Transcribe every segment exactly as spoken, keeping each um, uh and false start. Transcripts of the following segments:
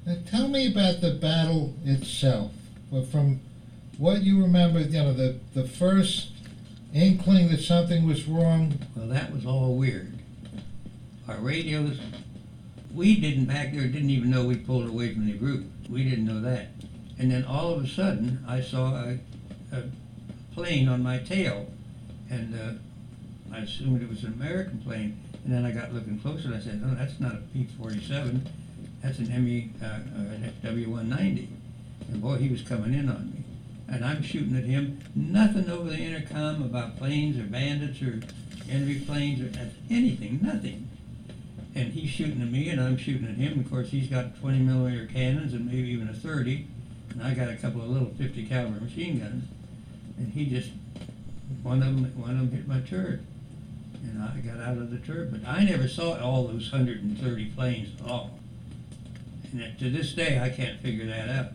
Now, tell me about the battle itself. Well, from what you remember, you know, the, the first inkling that something was wrong. Well, that was all weird. Our radios, we didn't back there, didn't even know we pulled away from the group. We didn't know that. And then all of a sudden, I saw a, a plane on my tail, and uh, I assumed it was an American plane. And then I got looking closer, and I said, no, that's not a P forty-seven. That's an M E, uh, uh, W one ninety. And boy, he was coming in on me. And I'm shooting at him, nothing over the intercom about planes or bandits or enemy planes or anything, nothing. And he's shooting at me, and I'm shooting at him. Of course, he's got twenty millimeter cannons and maybe even a thirty, and I got a couple of little fifty caliber machine guns. And he just, one of them, one of them hit my turret, and I got out of the turret. But I never saw all those one hundred thirty planes at all. And to this day, I can't figure that out.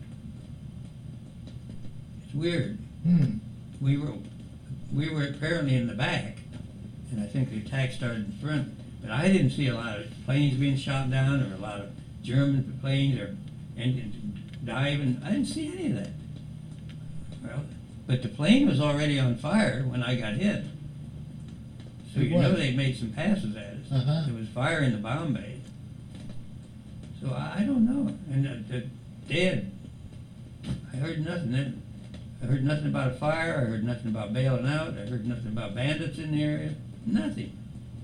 It's weird. Hmm. We were, we were apparently in the back, and I think the attack started in front. But I didn't see a lot of planes being shot down, or a lot of German planes, or engines diving. I didn't see any of that. Well, but the plane was already on fire when I got hit. So It you know was. they made some passes at us. Uh-huh. There was fire in the bomb bay. So I, I don't know. And the, the dead, I heard nothing then. I heard nothing about a fire. I heard nothing about bailing out. I heard nothing about bandits in the area. Nothing.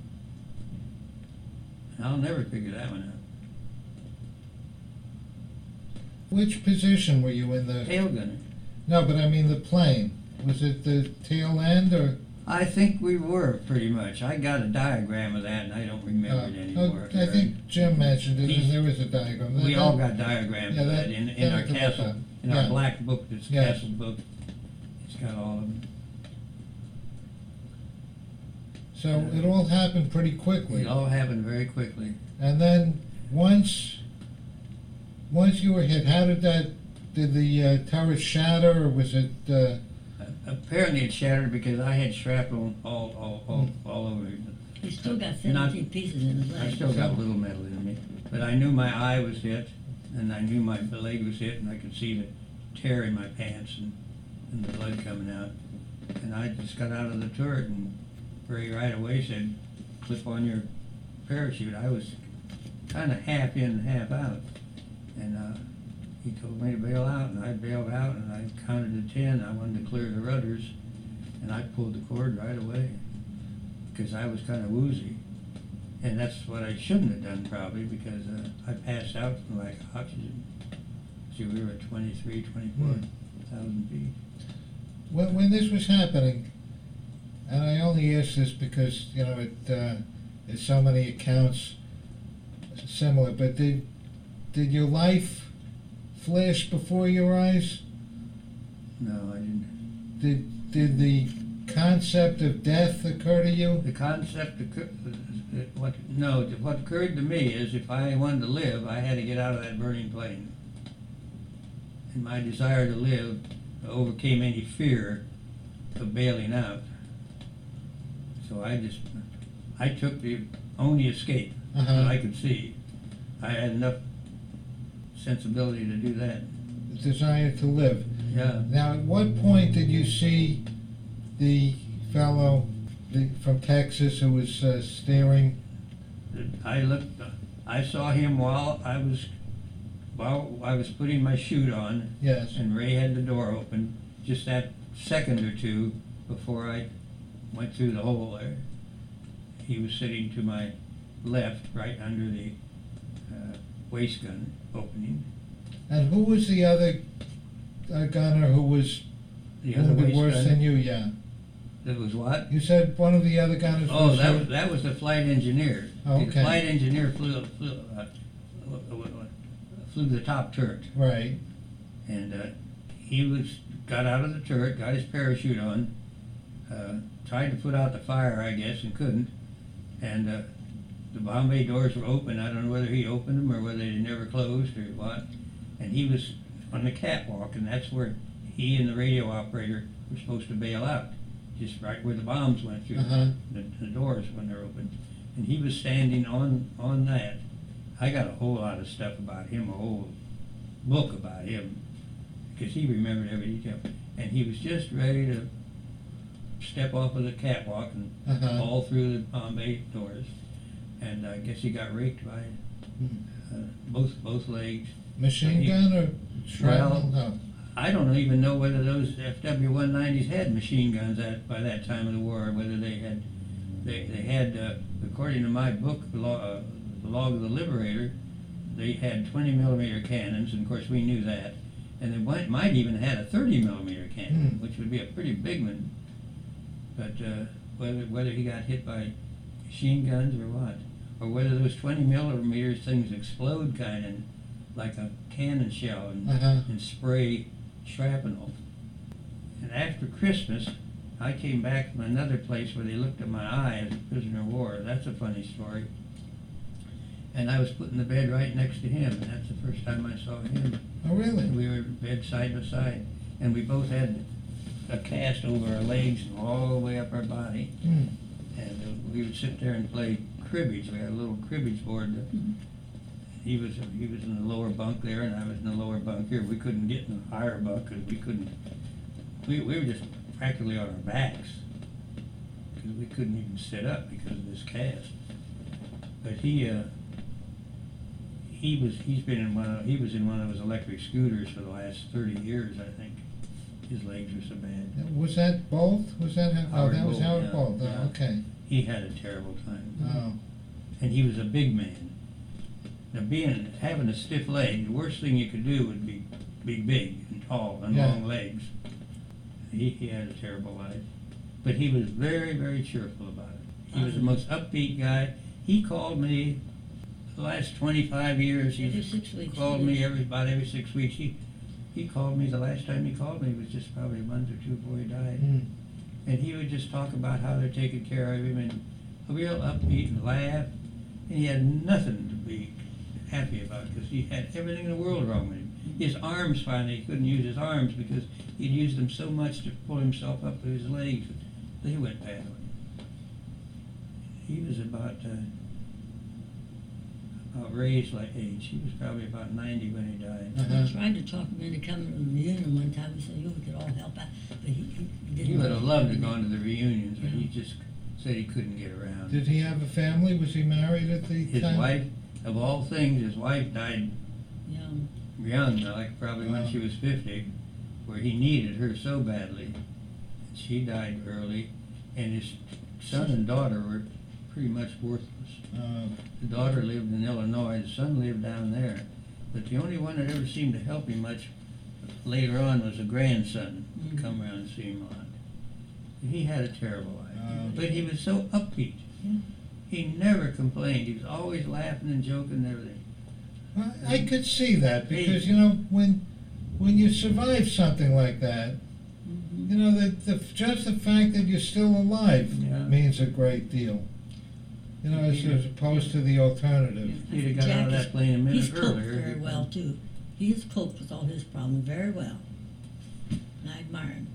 I'll never figure that one out. Which position were you in the... Tail gunner. No, but I mean the plane. Was it the tail end or... I think we were, pretty much. I got a diagram of that, and I don't remember Uh, it anymore. oh, I think Jim mentioned it, He's- and there was a diagram. We That- all got diagrams Yeah, of that- that in, in that our I could look castle, up. in Yeah. our black book, this Yes. castle book. It's got all of them. So it all happened pretty quickly. It all happened very quickly. And then once once you were hit, how did that, did the uh, turret shatter, or was it... Uh, Apparently it shattered because I had shrapnel all, all, all, Hmm. all over it. He still got Not- seventeen pieces in his I leg. still got a little metal in me, but I knew my eye was hit, and I knew my leg was hit, and I could see the tear in my pants and, and the blood coming out. And I just got out of the turret, and Ray right away said, "Clip on your parachute." I was kind of half in and half out, and uh, he told me to bail out, and I bailed out, and I counted to ten. I wanted to clear the rudders, and I pulled the cord right away because I was kind of woozy. And that's what I shouldn't have done probably, because uh, I passed out from lack of oxygen. See, we were at twenty-three, twenty-four thousand feet. when, when this was happening, and I only ask this because, you know, it, uh, there's so many accounts similar, but did, did your life flash before your eyes? No, I didn't. Did, did the concept of death occur to you? The concept, occur- uh, what, no, what occurred to me is if I wanted to live, I had to get out of that burning plane. And my desire to live overcame any fear of bailing out. So I just, I took the only escape Uh-huh. that I could see. I had enough sensibility to do that. The desire to live. Yeah. Now, at what point did you see the fellow the, from Texas who was uh, staring? I looked, I saw him while I was, while I was putting my chute on, Yes. and Ray had the door open, just that second or two before I went through the hole there. He was sitting to my left, right under the uh, waist gun opening. And who was the other uh, gunner who was The other wounded waist worse gun. than you? Yeah. That was what? You said one of the other gunners. Oh, was that hurt? was that was the flight engineer. Oh, The okay. flight engineer flew flew, uh, flew the top turret, Right. and uh, he was got out of the turret, got his parachute on, uh, tried to put out the fire, I guess, and couldn't. And uh, the bomb bay doors were open. I don't know whether he opened them or whether they never closed or what. And he was on the catwalk, and that's where he and the radio operator were supposed to bail out, just right where the bombs went through Uh-huh. the, the doors when they're open. And he was standing on on that. I got a whole lot of stuff about him, a whole book about him because he remembered every detail. And he was just ready to step off of the catwalk and Uh-huh. fall through the Bombay doors. And I guess he got raked by Hmm. uh, both both legs. Machine He- gun or shrapnel? Well, No. I don't even know whether those F W one nineties had machine guns at, by that time of the war, whether they had, they, they had, uh, according to my book, Law, uh, The Log of the Liberator, they had twenty millimeter cannons, and of course we knew that, and they might, might even had a thirty millimeter cannon, Hmm. which would be a pretty big one. But uh, whether, whether he got hit by machine guns or what, or whether those twenty millimeter things explode kind of like a cannon shell and, Uh-huh. and spray shrapnel. And after Christmas, I came back from another place where they looked at my eye as a prisoner of war. That's a funny story. And I was put in the bed right next to him, and that's the first time I saw him. Oh, really? We were in bed side by side, and we both had a cast over our legs and all the way up our body. Hmm. And uh, we would sit there and play cribbage. We had a little cribbage board. That he was he was in the lower bunk there, and I was in the lower bunk here. We couldn't get in the higher bunk because we couldn't. We we were just practically on our backs because we couldn't even sit up because of this cast. But he uh, he was he's been in one of, he was in one of those electric scooters for the last thirty years, I think. His legs were so bad. Was that Bolt? Was that how? Oh, Howard that was Bolt, Howard yeah, Bolt. Oh, yeah. okay. He had a terrible time. Oh. And he was a big man. Now, being having a stiff leg, the worst thing you could do would be be big and tall and Yeah. long legs. He he had a terrible life, but he was very very cheerful about it. He was the most upbeat guy. He called me the last twenty-five years. He's Every six weeks, called he me is. every about every six weeks. He he called me the last time he called me was just probably a month or two before he died. Hmm. And he would just talk about how they're taking care of him and a real upbeat and laugh. And he had nothing to be happy about because he had everything in the world wrong with him. His arms finally, he couldn't use his arms because he'd used them so much to pull himself up with his legs. They went bad on him. He was about, uh, about Ray's like age. He was probably about ninety when he died. Uh-huh. I tried to talk him into coming to the reunion one time. We said, "You we could all help out," but he, he didn't. He would have loved to go to the reunions, but he just said he couldn't get around. Did he have a family? Was he married at the His time? wife, of all things, his wife died Young. young, like probably when Wow. she was fifty, where he needed her so badly. She died early, and his son and daughter were pretty much worthless. Uh, The daughter lived in Illinois, the son lived down there. But the only one that ever seemed to help him much later on was a grandson who'd Mhm. come around and see him a lot. He had a terrible life. Oh. But he was so upbeat. Yeah. He never complained. He was always laughing and joking and everything. I, I could see that because you know when when you survive something like that, Mhm. you know that the, just the fact that you're still alive Yeah. means a great deal. You know, as, as opposed to the alternative. He'd have got out of Jack that plane a minute He's coped earlier. very well too. He has coped with all his problems very well. And I admire him.